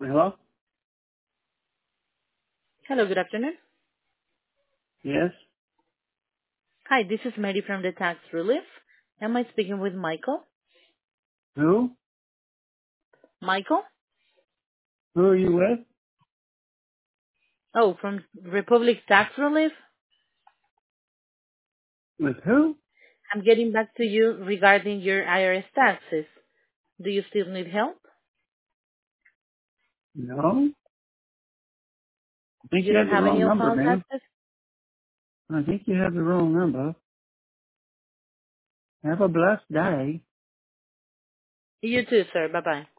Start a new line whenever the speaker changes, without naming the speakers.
Hello?
Hello, good afternoon.
Yes?
Hi, this is Mary from the Tax Relief. Am I speaking with Michael?
Who?
Michael?
Who are you with?
Oh, from Republic Tax Relief?
With who?
I'm getting back to you regarding your IRS taxes. Do you still need help?
No? I think
You
you
don't
have the
have any
wrong number,
outbound
ma'am.
taxes?
I think you have the wrong number. Have a blessed day.
You too, sir. Bye-bye.